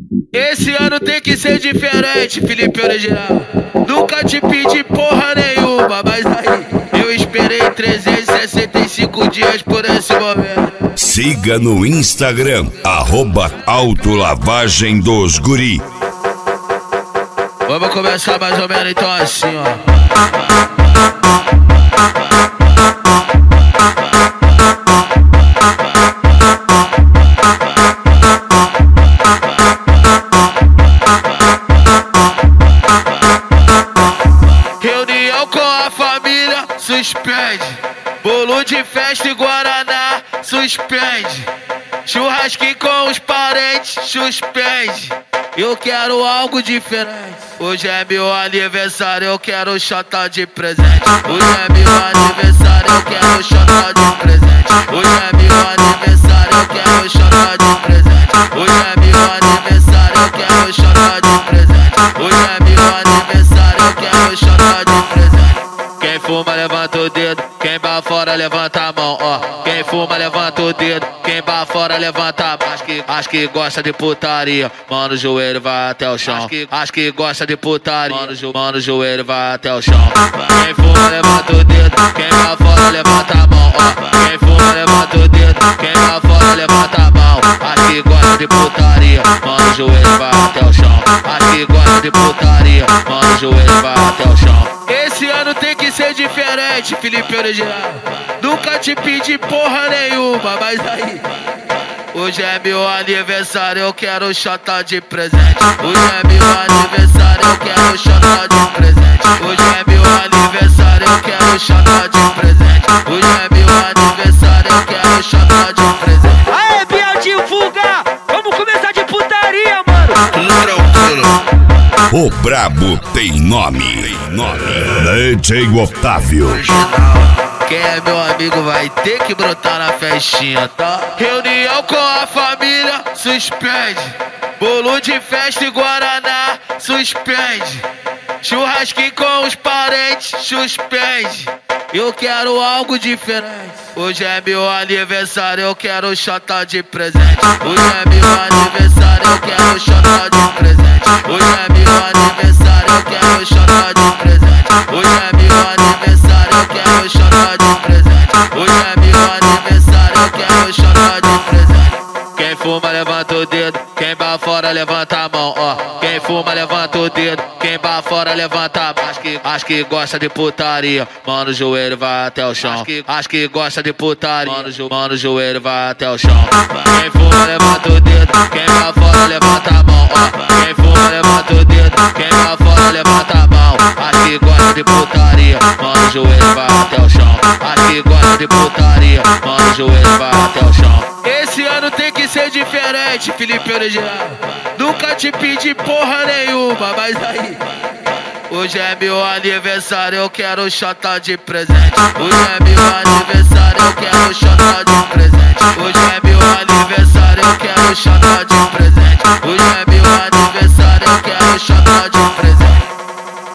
Esse ano tem que ser diferente, Felipe Original. Nunca te pedi porra nenhuma, mas aí eu esperei 365 dias por esse momento. Siga no Instagram, @autolavagem dos guri. Vamos começar mais ou menos então assim, ó. Reunião com a família, suspende. Bolo de festa e guaraná, suspende. Churrasquinho com os parentes, suspende. Eu quero algo diferente. Hoje é meu aniversário, eu quero chata de presente. Hoje é meu aniversário, eu quero chata de presente. Hoje é meu aniversário, eu quero chata de presente. Hoje é meu aniversário, eu quero chata de presente. Hoje é meu aniversário, eu quero chata de presente. Quem fuma levanta o dedo, quem vai fora levanta a mão, ó. Quem fuma levanta o dedo, quem vai fora levanta a mão. Acho que gosta de putaria, mano, o joelho vai até o chão. Acho que gosta de putaria, mano, o joelho vai até o chão. Quem fuma levanta o dedo, quem vai fora levanta a mão, ó. Quem fuma levanta o dedo, quem vai fora levanta a mão. Acho que gosta de putaria, mano, o joelho vai até o chão. Acho que gosta de putaria, mano, o joelho vai até o chão. Esse ano tem que ser diferente, Felipe Original. Nunca te pedi porra nenhuma, mas aí hoje é meu aniversário, eu quero chata de presente. Hoje é meu aniversário, eu quero chata de presente. Hoje é meu aniversário, eu quero chata de presente. Hoje é meu aniversário, eu quero chata de presente. Aê, Biel, divulga! Vamos começar de putaria, mano! O brabo tem nome. DJ Otávio. Quem é meu amigo vai ter que brotar na festinha, tá? Reunião com a família, suspende. Bolo de festa e guaraná, suspende. Churrasquinho com os parentes, suspende. Eu quero algo diferente. Hoje é meu aniversário, eu quero chata de presente. Hoje é meu aniversário, eu quero chata de presente. Hoje é meu aniversário, eu quero chata de presente. Hoje é meu aniversário, eu quero chata de presente. Hoje é meu aniversário, eu quero chata de presente. Quem fuma levanta o dedo, quem vai fora levanta a mão, ó. Quem fuma levanta o dedo, quem vai fora levanta a mão. Acho que gosta de putaria, mano, o joelho vai até o chão. Acho que gosta de putaria, mano, o joelho vai até o chão. Quem fuma levanta o dedo, quem vai fora levanta a mão, ó. Quem fuma levanta o dedo, quem vai fora levanta a mão. Acho que gosta de putaria, mano, o joelho vai até o chão. Acho que gosta de putaria, mano, o joelho vai até o chão. Esse ano tem que ser diferente, Felipe Original. Nunca te pedi porra nenhuma, mas aí hoje é meu aniversário, eu quero chata de presente. Hoje é meu aniversário, eu quero chata de